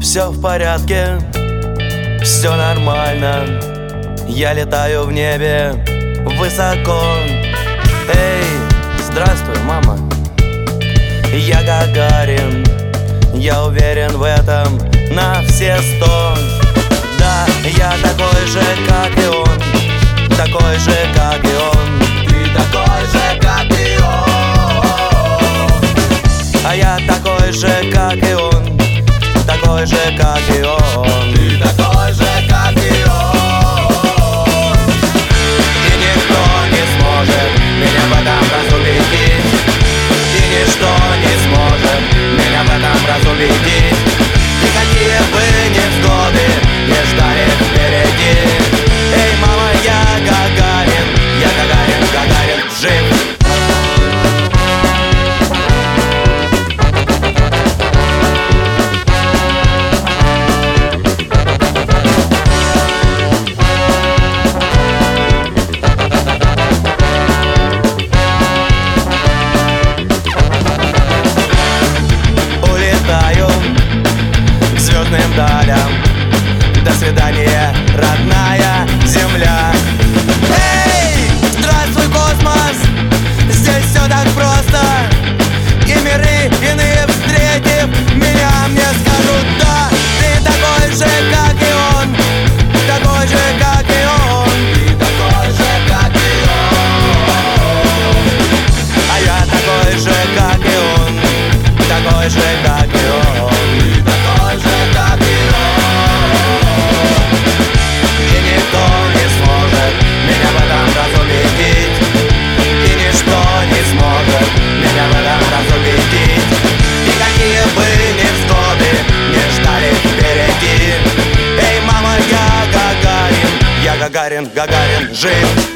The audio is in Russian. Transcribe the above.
все в порядке, все нормально. Я летаю в небе высоко. Эй, здравствуй, мама. Я Гагарин, я уверен в этом на все 100. Да, я такой же, как и он, такой же, как и он. Ты такой же, как и он. А я такой же, как и он, такой же, как и он. Ты такой же, как и он. И никто не сможет меня в этом разубедить. И ничто не сможет меня в этом разубедить. И какие бы невзгоды не ждали впереди. Эй, мама, я Гагарин, Гагарин, жив. Звездным далям. До свидания, родная земля. Эй, здравствуй, космос. Здесь все так просто. И миры иные, встретив меня, мне скажут: да, ты такой же, как и он, такой же, как и он. Ты такой же, как и он. А я такой же, как и он, такой же, как и он. Ты такой же, как и он. И никто не сможет меня в этом разубедить. И ничто не сможет меня в этом разубедить. И какие бы невзгоды не ждали впереди. Эй, мама, я Гагарин, Гагарин, жив.